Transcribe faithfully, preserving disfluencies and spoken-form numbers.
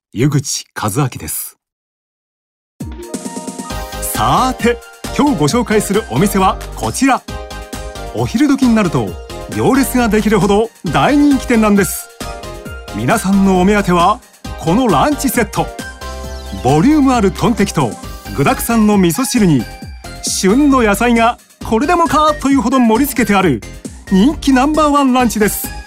湯口和明です。さーて、今日ご紹介するお店はこちら。お昼時になると行列ができるほど大人気店なんです。皆さんのお目当てはこのランチセット。ボリュームあるトンテキと具沢山の味噌汁に旬の野菜がこれでもかというほど盛り付けてある人気ナンバーワンランチです。